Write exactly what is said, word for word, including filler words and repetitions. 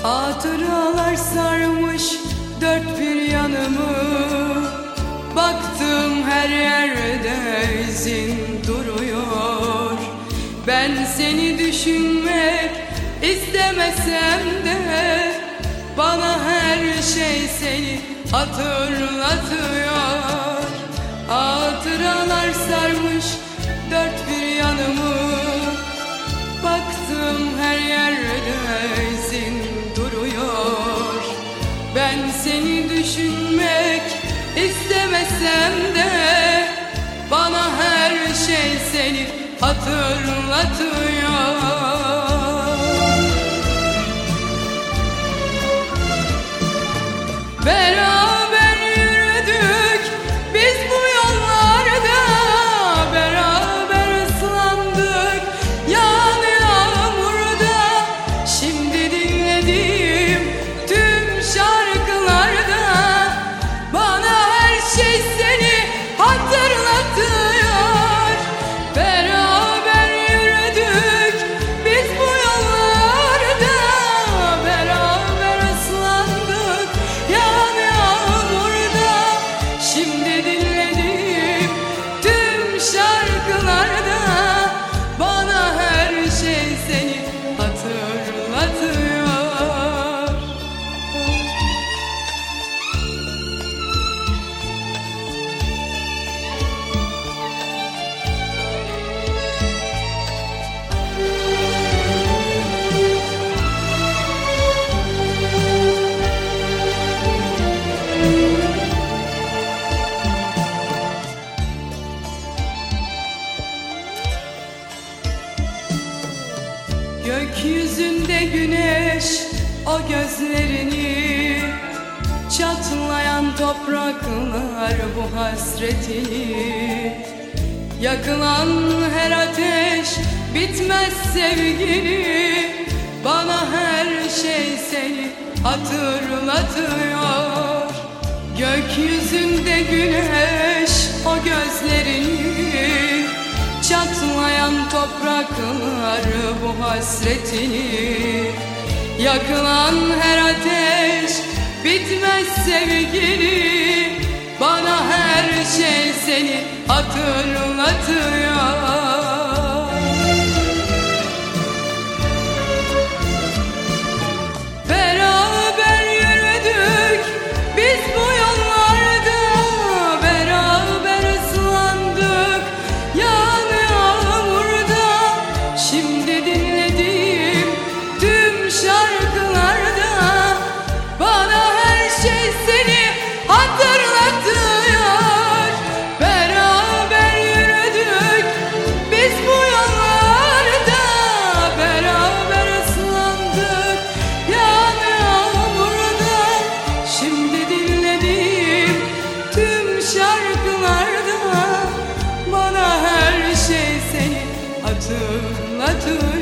Hatıralar sarmış dört bir yanımı, baktım her yerde izin duruyor. Ben seni düşünmek istemesem de bana her şey seni hatırlatıyor. Hatıralar sarmış dört bir yanımı, baktım her yerde izin duruyor. Ben seni düşünmek istemesem de bana her şey seni hatırlatıyor. Beraber yürüdük biz bu yollarda, beraber ıslandık yağan yağmurda. Şimdi dinlediğim tüm şarkılarda bana her şey seni hatırlatıyor. Beraber yürüdük biz bu yollarda, beraber ıslandık yağan yağmurda. Şimdi dinlediğim tüm şarkılarda bana her şey seni hatırlatıyor. Gökyüzünde güneş o gözlerini, çatlayan topraklar bu hasretini. Yakılan her ateş bitmez sevgili, bana her şey seni hatırlatıyor. Gökyüzünde güneş o gözlerini, çatlayan topraklar bu hasretini. Yakılan her ateş bitmez sevgili, bana her şey seni hatırlatıyor. Beraber yürüdük biz bu yollarda, beraber ıslandık yağan yağmurda. Şimdi dinlediğim tüm şarkılarda bana her şey seni hatırlatıyor. Beraber yürüdük biz bu yollarda, beraber ıslandık yağan yağmurda. Şimdi dinlediğim tüm şarkılarda bana her şey seni hatırlatıyor.